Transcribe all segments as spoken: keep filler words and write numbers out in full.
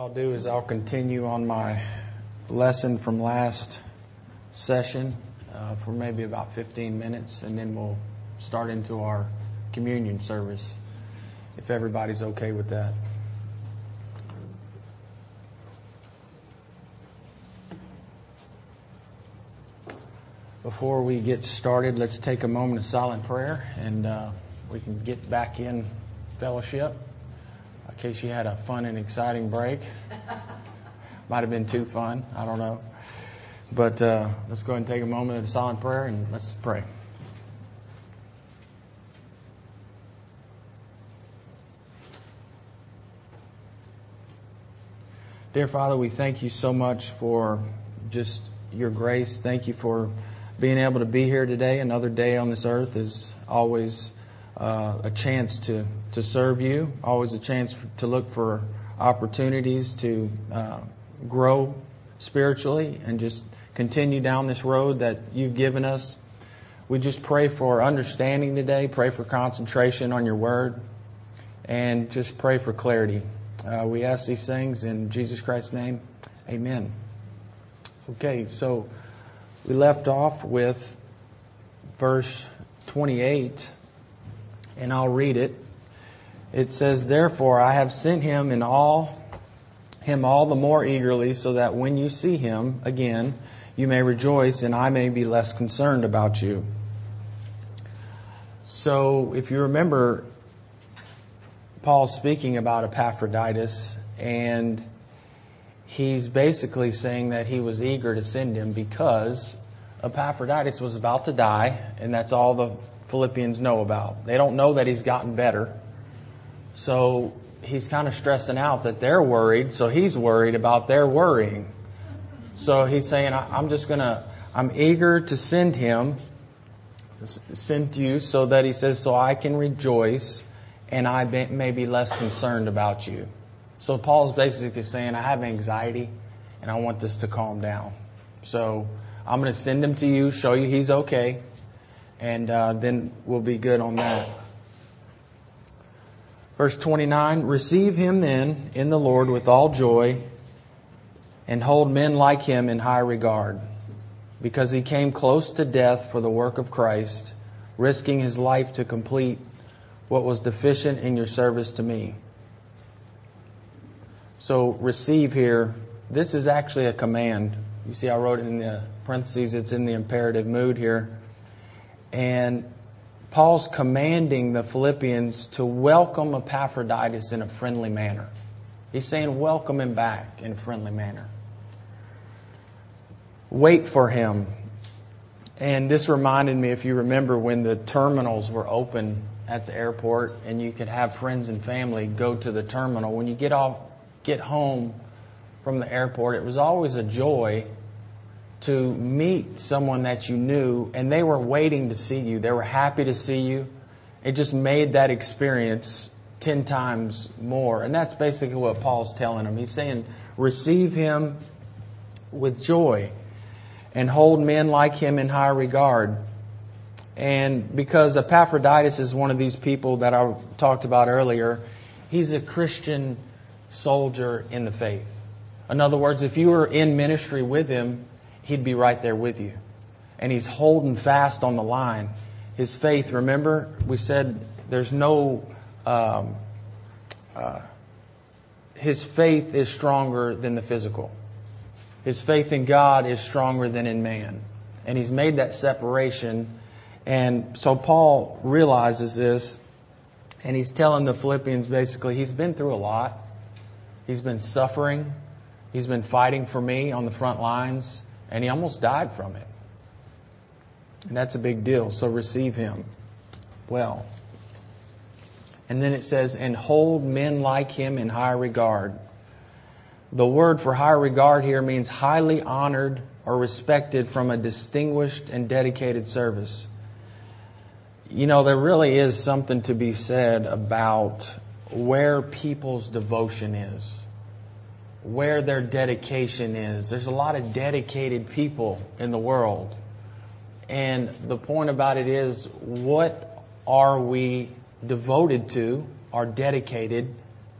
I'll do is I'll continue on my lesson from last session uh, for maybe about fifteen minutes, and then we'll start into our communion service, if everybody's okay with that. Before we get started, let's take a moment of silent prayer, and uh, we can get back in fellowship. In case you had a fun and exciting break. Might have been too fun. I don't know. But uh, let's go ahead and take a moment of silent prayer, and let's pray. Dear Father, we thank you so much for just your grace. Thank you for being able to be here today. Another day on this earth is always uh, a chance to, to serve you, always a chance to look for opportunities to uh, grow spiritually and just continue down this road that you've given us. We just pray for understanding today, pray for concentration on your word, and just pray for clarity. Uh, we ask these things in Jesus Christ's name. Amen. Okay, so we left off with verse twenty-eight, and I'll read it. It says, "Therefore I have sent him in all him all the more eagerly, so that when you see him again, you may rejoice, and I may be less concerned about you." So, if you remember, Paul's speaking about Epaphroditus, and he's basically saying that he was eager to send him because Epaphroditus was about to die, and that's all the Philippians know about. They don't know that he's gotten better. So he's kind of stressing out that they're worried, so he's worried about their worrying. So he's saying, I'm just going to, I'm eager to send him, send you, so that he says, so I can rejoice and I may be less concerned about you. So Paul's basically saying, I have anxiety and I want this to calm down. So I'm going to send him to you, show you he's okay, and uh, then we'll be good on that. Verse twenty-nine, "Receive him then in the Lord with all joy, and hold men like him in high regard, because he came close to death for the work of Christ, risking his life to complete what was deficient in your service to me." So receive here, this is actually a command. You see I wrote it in the parentheses, it's in the imperative mood here. And Paul's commanding the Philippians to welcome Epaphroditus in a friendly manner. He's saying welcome him back in a friendly manner. Wait for him. And this reminded me, if you remember, when the terminals were open at the airport and you could have friends and family go to the terminal. When you get off, get home from the airport, it was always a joy to meet someone that you knew, and they were waiting to see you. They were happy to see you. It just made that experience ten times more. And that's basically what Paul's telling them. He's saying, receive him with joy and hold men like him in high regard. And because Epaphroditus is one of these people that I talked about earlier, he's a Christian soldier in the faith. In other words, if you were in ministry with him, he'd be right there with you. And he's holding fast on the line. His faith, remember, we said there's no... Um, uh, his faith is stronger than the physical. His faith in God is stronger than in man. And he's made that separation. And so Paul realizes this. And he's telling the Philippians basically, he's been through a lot. He's been suffering. He's been fighting for me on the front lines. And he almost died from it. And that's a big deal. So receive him well. And then it says, and hold men like him in high regard. The word for high regard here means highly honored or respected from a distinguished and dedicated service. You know, there really is something to be said about where people's devotion is, where their dedication is. There's a lot of dedicated people in the world. And the point about it is, what are we devoted to, are dedicated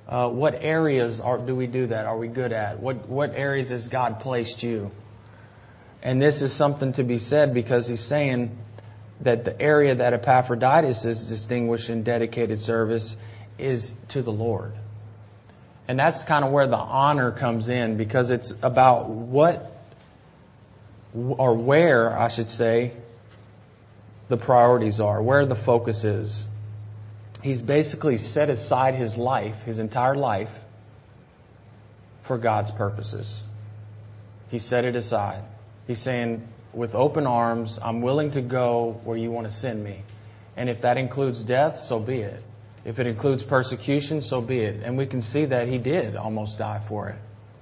Uh, what areas are, do we do that? Are we good at? What what areas has God placed you? And this is something to be said because he's saying that the area that Epaphroditus is distinguished in dedicated service is to the Lord. And that's kind of where the honor comes in, because it's about what, or where, I should say, the priorities are, where the focus is. He's basically set aside his life, his entire life, for God's purposes. He set it aside. He's saying, with open arms, I'm willing to go where you want to send me. And if that includes death, so be it. If it includes persecution, so be it. And we can see that he did almost die for it.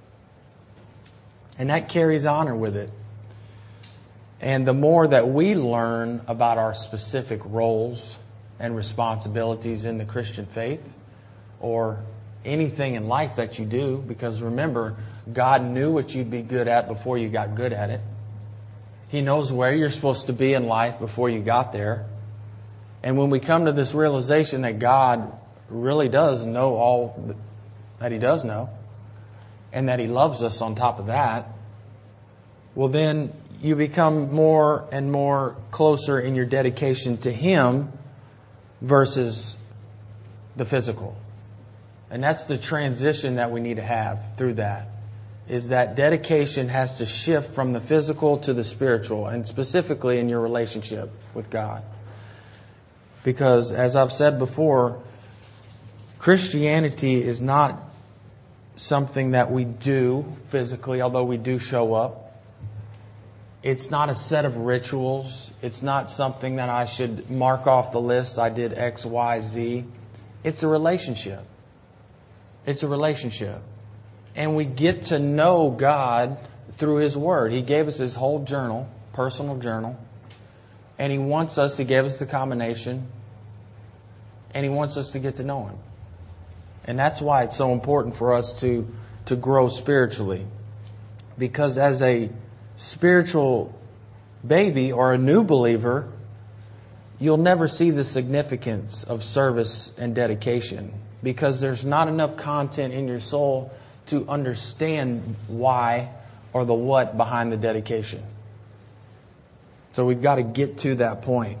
And that carries honor with it. And the more that we learn about our specific roles and responsibilities in the Christian faith, or anything in life that you do, because remember, God knew what you'd be good at before you got good at it. He knows where you're supposed to be in life before you got there. And when we come to this realization that God really does know all that He does know, and that He loves us on top of that, well then you become more and more closer in your dedication to Him versus the physical. And that's the transition that we need to have through that. Is that dedication has to shift from the physical to the spiritual, and specifically in your relationship with God. Because as I've said before, Christianity is not something that we do physically, although we do show up. It's not a set of rituals. It's not something that I should mark off the list. I did X, Y, Z. It's a relationship. It's a relationship. And we get to know God through His Word. He gave us His whole journal, personal journal. And He wants us, He gave us the combination. And He wants us to get to know Him. And that's why it's so important for us to, to grow spiritually. Because as a spiritual baby or a new believer, you'll never see the significance of service and dedication. Because there's not enough content in your soul to understand why or the what behind the dedication. So we've got to get to that point.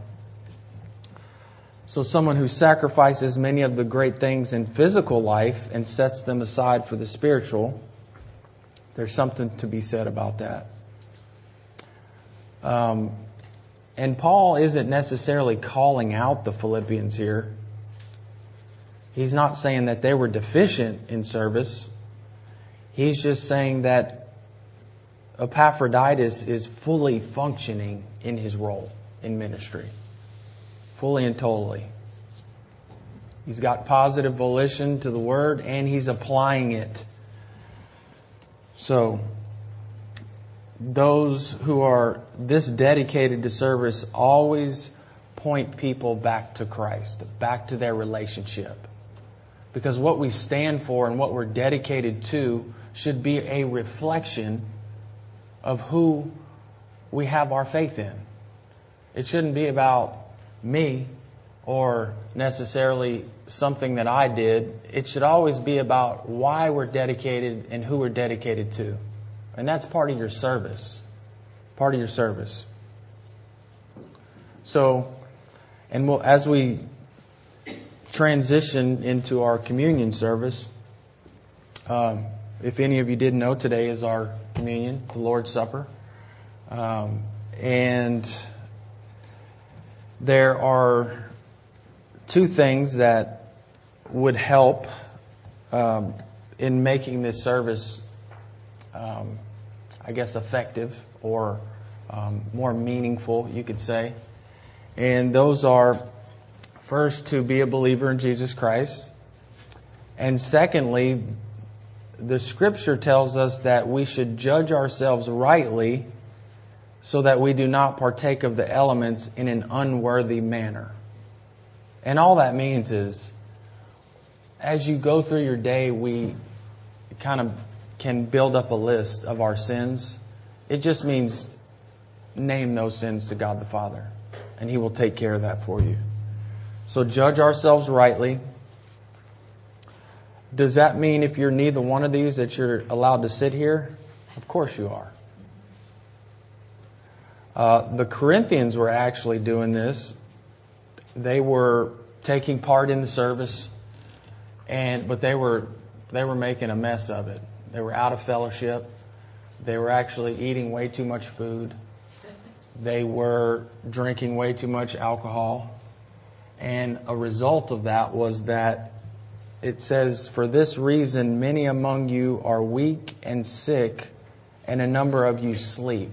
So someone who sacrifices many of the great things in physical life and sets them aside for the spiritual, there's something to be said about that. Um, and Paul isn't necessarily calling out the Philippians here. He's not saying that they were deficient in service. He's just saying that Epaphroditus is fully functioning in his role in ministry. Fully and totally. He's got positive volition to the Word and he's applying it. So, those who are this dedicated to service always point people back to Christ, back to their relationship. Because what we stand for and what we're dedicated to should be a reflection of who we have our faith in. It shouldn't be about me or necessarily something that I did. It should always be about why we're dedicated and who we're dedicated to. And that's part of your service. Part of your service. So, and we'll, as we transition into our communion service, um, if any of you didn't know, today is our communion, the Lord's Supper. Um, and there are two things that would help um, in making this service, um, I guess, effective or um, more meaningful, you could say. And those are, first, to be a believer in Jesus Christ. And secondly, the Scripture tells us that we should judge ourselves rightly so that we do not partake of the elements in an unworthy manner. And all that means is, as you go through your day, we kind of can build up a list of our sins. It just means name those sins to God the Father, and He will take care of that for you. So judge ourselves rightly. Does that mean if you're neither one of these that you're allowed to sit here? Of course you are. Uh, the Corinthians were actually doing this. They were taking part in the service, and but they were they were making a mess of it. They were out of fellowship. They were actually eating way too much food. They were drinking way too much alcohol. And a result of that was that it says, "For this reason, many among you are weak and sick, and a number of you sleep."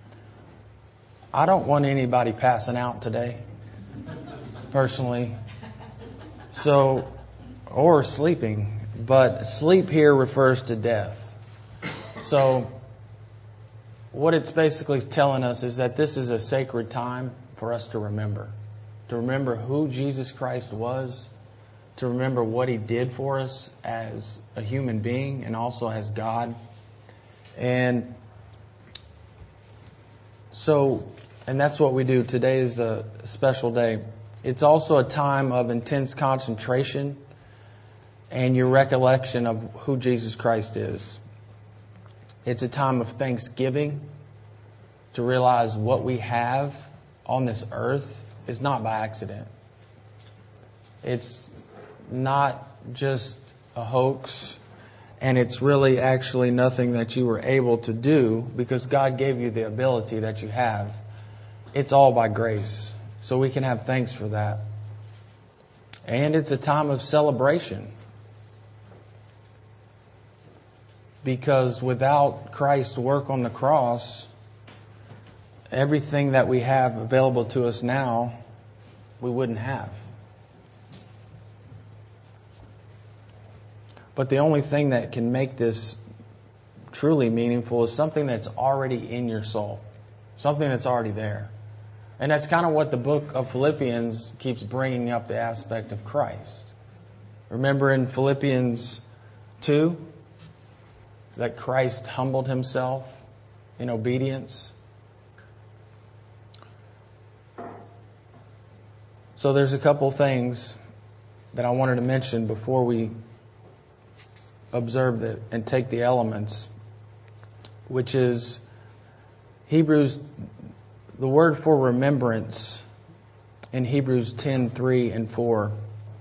I don't want anybody passing out today, personally. So, or sleeping. But sleep here refers to death. So, what it's basically telling us is that this is a sacred time for us to remember. To remember who Jesus Christ was. To remember what He did for us as a human being and also as God. And so, and that's what we do. Today is a special day. It's also a time of intense concentration and your recollection of who Jesus Christ is. It's a time of thanksgiving to realize what we have on this earth is not by accident. It's not just a hoax, and it's really actually nothing that you were able to do because God gave you the ability that you have. It's all by grace. So we can have thanks for that. And it's a time of celebration. Because without Christ's work on the cross, everything that we have available to us now, we wouldn't have. But the only thing that can make this truly meaningful is something that's already in your soul. Something that's already there. And that's kind of what the book of Philippians keeps bringing up, the aspect of Christ. Remember in Philippians two that Christ humbled Himself in obedience? So there's a couple things that I wanted to mention before we observe that and take the elements, which is Hebrews, the word for remembrance in Hebrews ten, three and four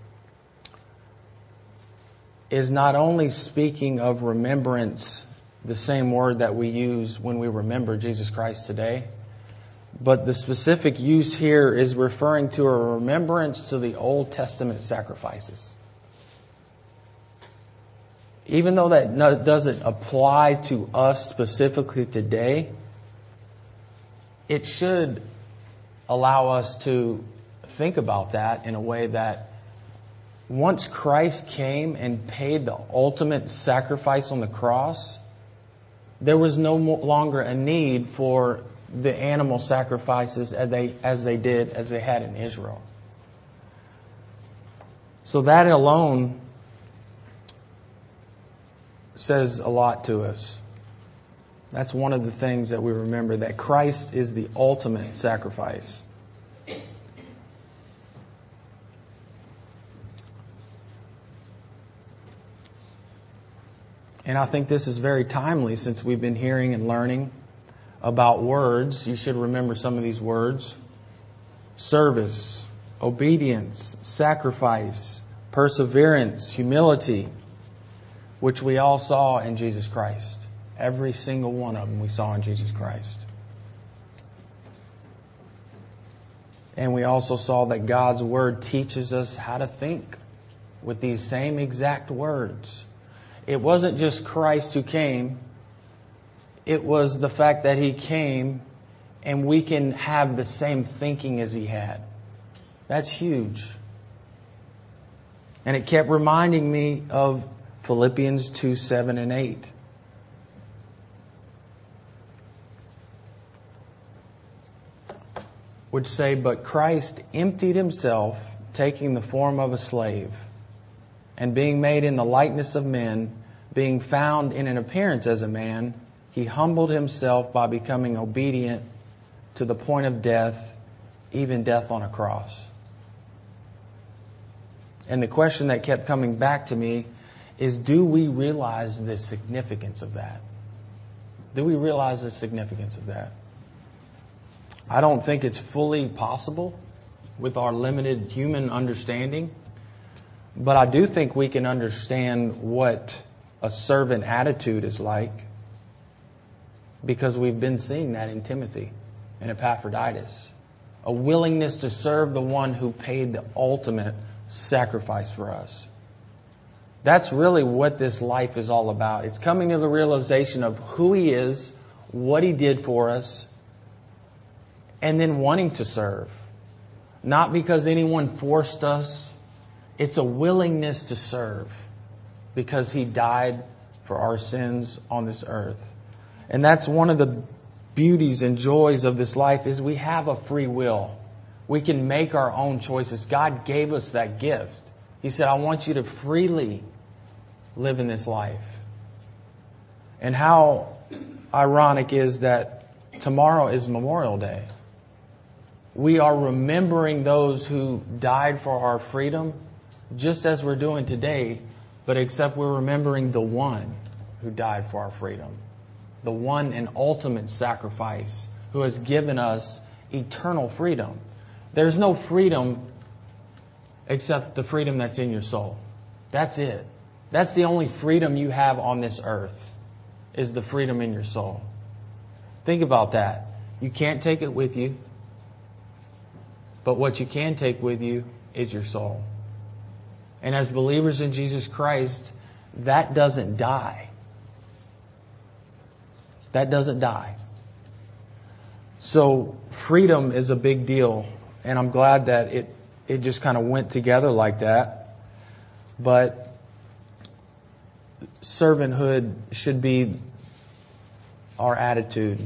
is not only speaking of remembrance, the same word that we use when we remember Jesus Christ today, but the specific use here is referring to a remembrance to the Old Testament sacrifices. Even though that no, doesn't apply to us specifically today, it should allow us to think about that in a way that once Christ came and paid the ultimate sacrifice on the cross, there was no longer a need for the animal sacrifices as they, as they did, as they had in Israel. So that alone says a lot to us. That's one of the things that we remember, that Christ is the ultimate sacrifice. And I think this is very timely since we've been hearing and learning about words. You should remember some of these words. Service, obedience, sacrifice, perseverance, humility, which we all saw in Jesus Christ. Every single one of them we saw in Jesus Christ. And we also saw that God's Word teaches us how to think with these same exact words. It wasn't just Christ who came. It was the fact that He came and we can have the same thinking as He had. That's huge. And it kept reminding me of Philippians two, seven and eight. Which say, "But Christ emptied Himself, taking the form of a slave, and being made in the likeness of men, being found in an appearance as a man, He humbled Himself by becoming obedient to the point of death, even death on a cross." And the question that kept coming back to me is, do we realize the significance of that? Do we realize the significance of that? I don't think it's fully possible with our limited human understanding, but I do think we can understand what a servant attitude is like, because we've been seeing that in Timothy and Epaphroditus. A willingness to serve the one who paid the ultimate sacrifice for us. That's really what this life is all about. It's coming to the realization of who He is, what He did for us, and then wanting to serve. Not because anyone forced us. It's a willingness to serve because He died for our sins on this earth. And that's one of the beauties and joys of this life, is we have a free will. We can make our own choices. God gave us that gift. He said, I want you to freely live in this life. And how ironic is that tomorrow is Memorial Day. We are remembering those who died for our freedom, just as we're doing today, but except we're remembering the one who died for our freedom. The one and ultimate sacrifice who has given us eternal freedom. There's no freedom except the freedom that's in your soul. That's it. That's the only freedom you have on this earth, is the freedom in your soul. Think about that. You can't take it with you, but what you can take with you is your soul. And as believers in Jesus Christ, that doesn't die. That doesn't die. So freedom is a big deal. And I'm glad that it, it just kind of went together like that. But servanthood should be our attitude.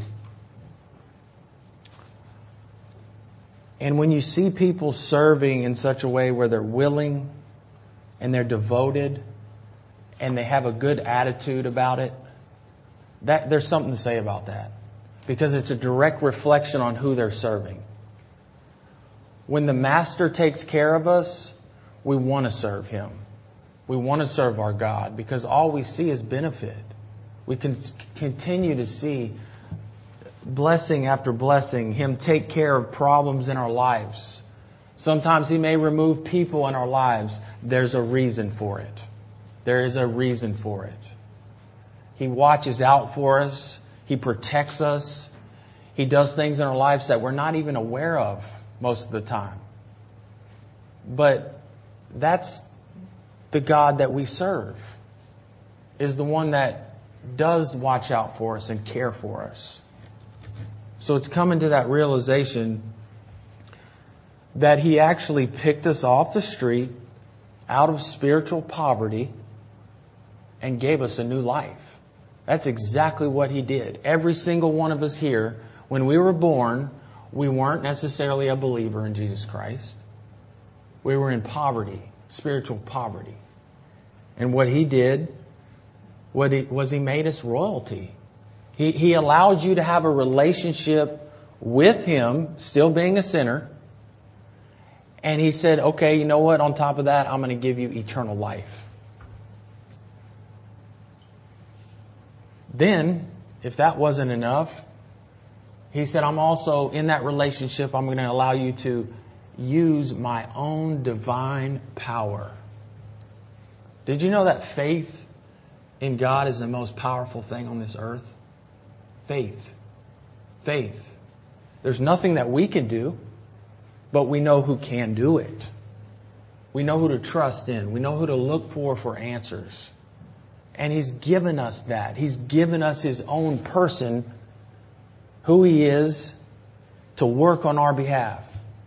And when you see people serving in such a way where they're willing and they're devoted and they have a good attitude about it, that there's something to say about that, because it's a direct reflection on who they're serving. When the Master takes care of us, we want to serve Him. We want to serve our God, because all we see is benefit. We can continue to see blessing after blessing, Him take care of problems in our lives. Sometimes He may remove people in our lives. There's a reason for it. There is a reason for it. He watches out for us. He protects us. He does things in our lives that we're not even aware of most of the time. But that's the God that we serve, is the one that does watch out for us and care for us. So it's coming to that realization that He actually picked us off the street out of spiritual poverty and gave us a new life. That's exactly what He did. Every single one of us here, when we were born, we weren't necessarily a believer in Jesus Christ. We were in poverty, spiritual poverty. And what He did what he, was He made us royalty. He, he allowed you to have a relationship with Him, still being a sinner. And He said, okay, you know what? On top of that, I'm going to give you eternal life. Then, if that wasn't enough, He said, I'm also in that relationship, I'm going to allow you to use my own divine power. Did you know that faith in God is the most powerful thing on this earth? Faith. Faith. There's nothing that we can do, but we know who can do it. We know who to trust in. We know who to look for for answers. And He's given us that. He's given us His own person, who He is, to work on our behalf.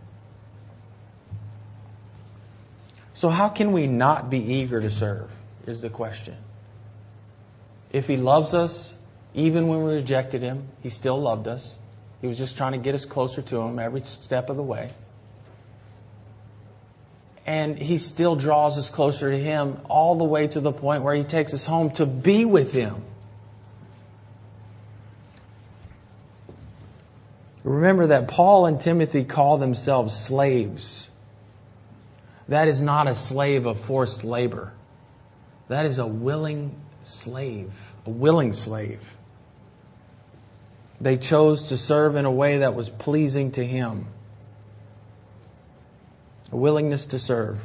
So how can we not be eager to serve, is the question. If He loves us, even when we rejected Him, He still loved us. He was just trying to get us closer to Him every step of the way. And He still draws us closer to Him all the way to the point where He takes us home to be with Him. Remember that Paul and Timothy call themselves slaves. That is not a slave of forced labor. That is a willing slave, a willing slave. They chose to serve in a way that was pleasing to Him. A willingness to serve.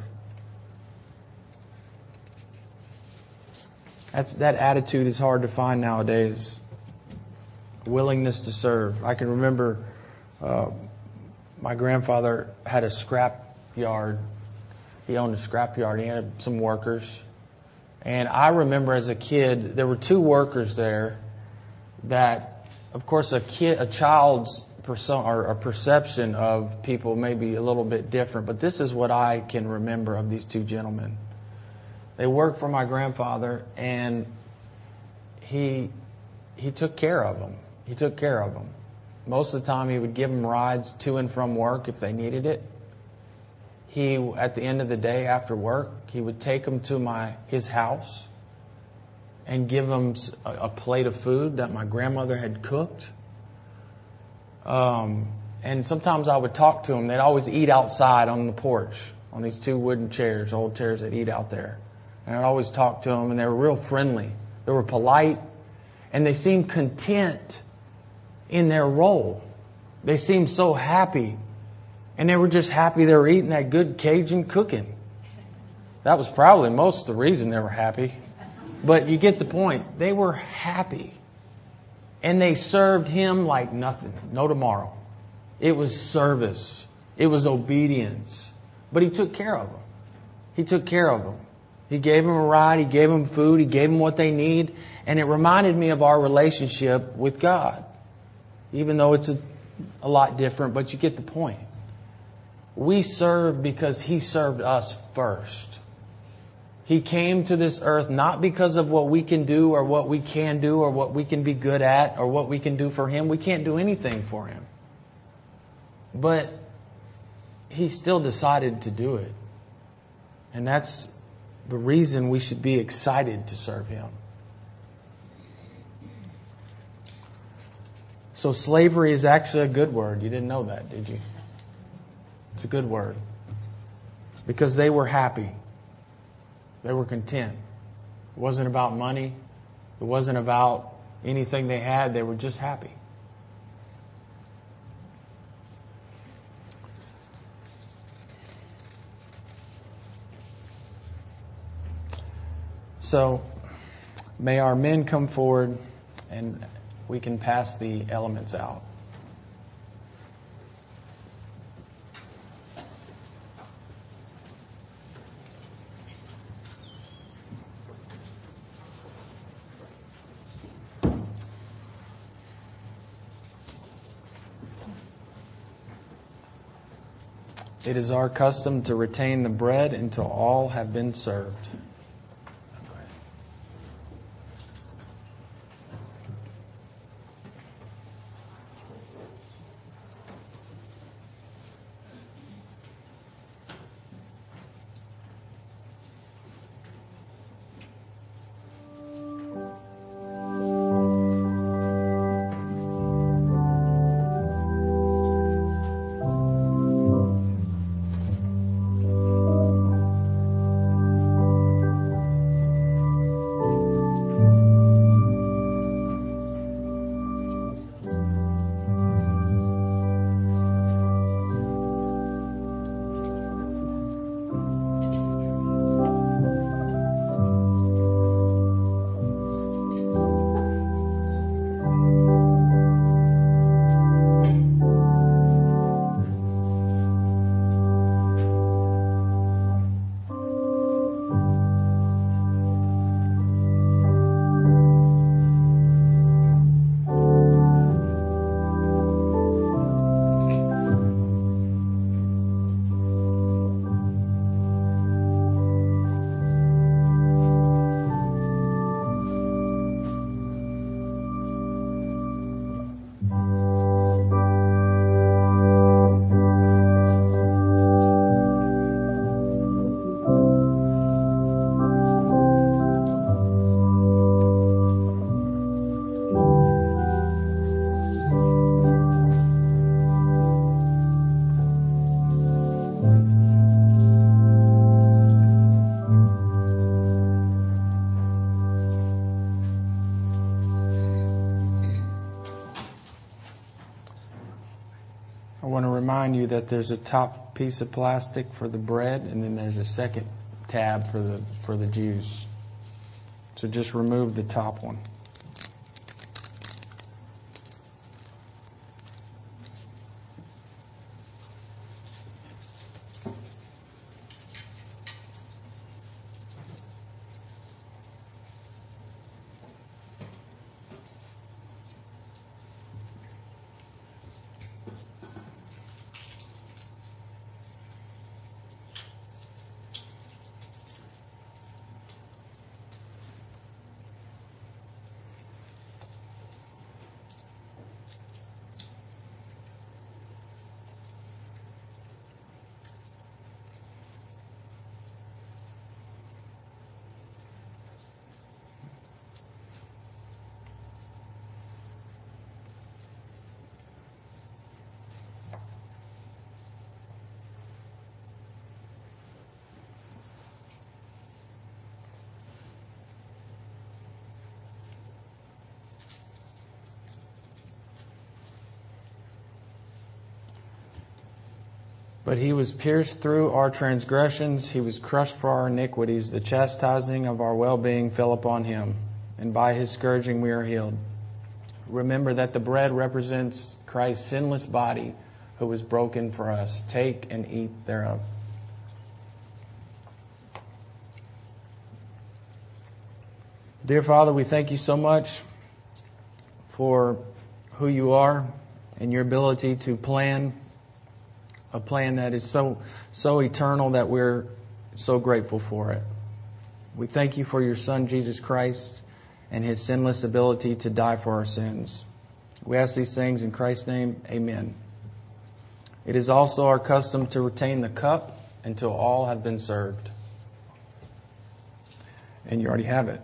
That's, that attitude is hard to find nowadays. A willingness to serve. I can remember uh, my grandfather had a scrap yard. He owned a scrap yard. He had some workers. And I remember as a kid, there were two workers there that, of course, a kid, a child's perso- or a perception of people may be a little bit different. But this is what I can remember of these two gentlemen. They worked for my grandfather, and he he took care of them. He took care of them. Most of the time, he would give them rides to and from work if they needed it. He, at the end of the day after work, he would take them to my his house and give them a, a plate of food that my grandmother had cooked. Um, and sometimes I would talk to them. They'd always eat outside on the porch, on these two wooden chairs, old chairs that eat out there. And I'd always talk to them, and they were real friendly. They were polite, and they seemed content in their role. They seemed so happy, and they were just happy they were eating that good Cajun cooking. That was probably most of the reason they were happy. But you get the point. They were happy, and they served Him like nothing. No tomorrow. It was service. It was obedience. But He took care of them. He took care of them. He gave them a ride. He gave them food. He gave them what they need. And it reminded me of our relationship with God. Even though it's a, a lot different, but you get the point. We serve because He served us first. He came to this earth not because of what we can do or what we can do or what we can be good at or what we can do for Him. We can't do anything for Him. But He still decided to do it. And that's the reason we should be excited to serve Him. So slavery is actually a good word. You didn't know that, did you? It's a good word. Because they were happy. They were content. It wasn't about money. It wasn't about anything they had. They were just happy. So, may our men come forward and we can pass the elements out. It is our custom to retain the bread until all have been served. want to remind you that there's a top piece of plastic for the bread, and then there's a second tab for the for the juice. So just remove the top one. But he was pierced through our transgressions, he was crushed for our iniquities. The chastising of our well-being fell upon him, and by his scourging we are healed. Remember that the bread represents Christ's sinless body, who was broken for us. Take and eat thereof. Dear Father, we thank you so much for who you are and your ability to plan a plan that is so so eternal that we're so grateful for it. We thank you for your Son, Jesus Christ, and his sinless ability to die for our sins. We ask these things in Christ's name, amen. It is also our custom to retain the cup until all have been served. And you already have it.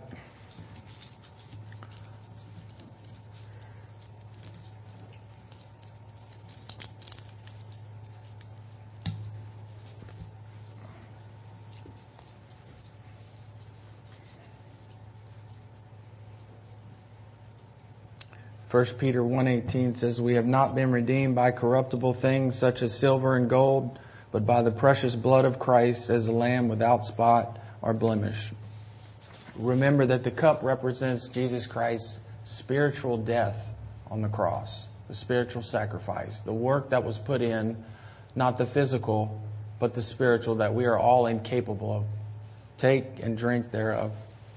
First Peter one eighteen says, we have not been redeemed by corruptible things such as silver and gold, but by the precious blood of Christ as a lamb without spot or blemish. Remember that the cup represents Jesus Christ's spiritual death on the cross, the spiritual sacrifice, the work that was put in, not the physical, but the spiritual that we are all incapable of. Take and drink thereof.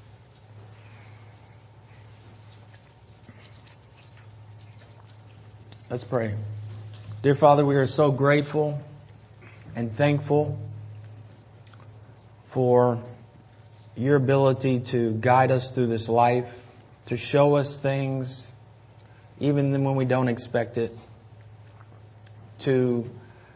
Let's pray. Dear Father, we are so grateful and thankful for your ability to guide us through this life, to show us things even when we don't expect it, to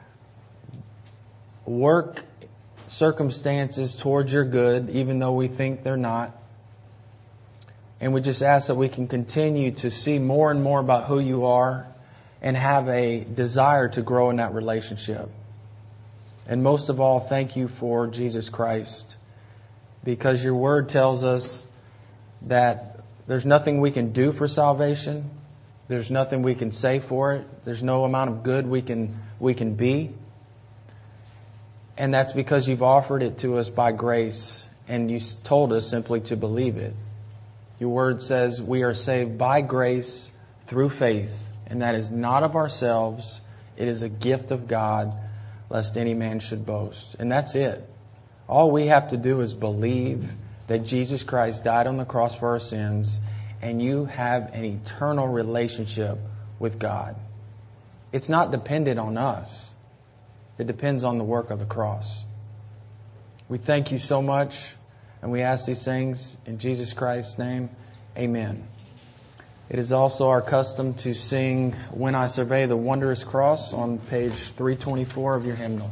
work circumstances towards your good even though we think they're not. And we just ask that we can continue to see more and more about who you are and have a desire to grow in that relationship. And most of all, thank you for Jesus Christ, because your word tells us that there's nothing we can do for salvation. There's nothing we can say for it. There's no amount of good we can we can be. And that's because you've offered it to us by grace, and you told us simply to believe it. Your word says we are saved by grace through faith. And that is not of ourselves. It is a gift of God, lest any man should boast. And that's it. All we have to do is believe that Jesus Christ died on the cross for our sins, and you have an eternal relationship with God. It's not dependent on us. It depends on the work of the cross. We thank you so much, and we ask these things in Jesus Christ's name. Amen. It is also our custom to sing When I Survey the Wondrous Cross on page three twenty-four of your hymnal.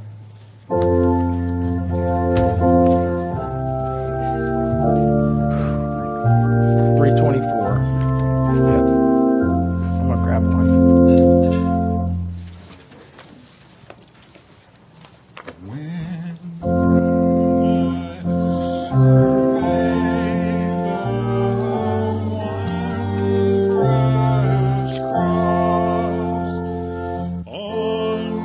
three twenty-four. Yep. I'm going to grab one. On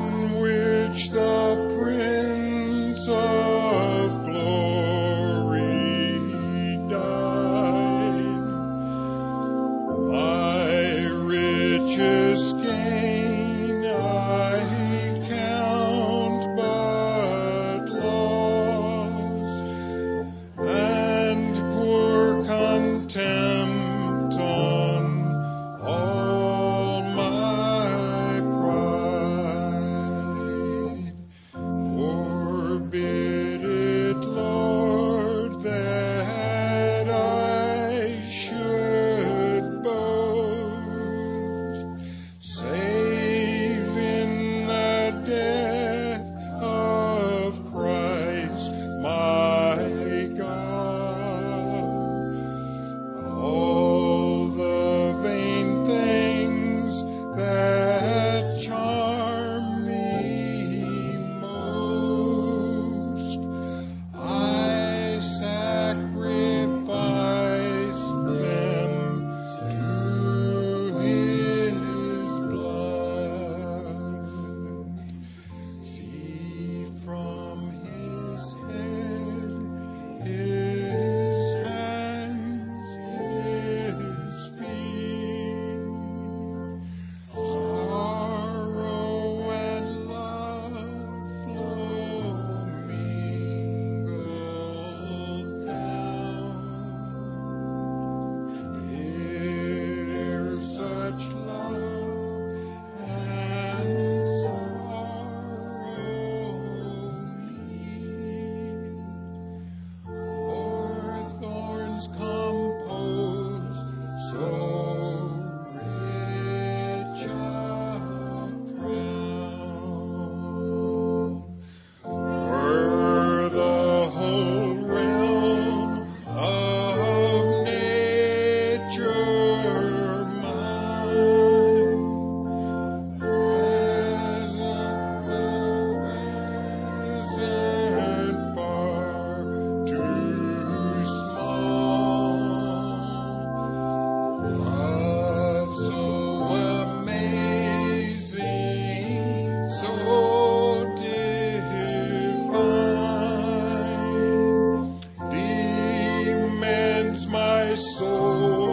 my soul.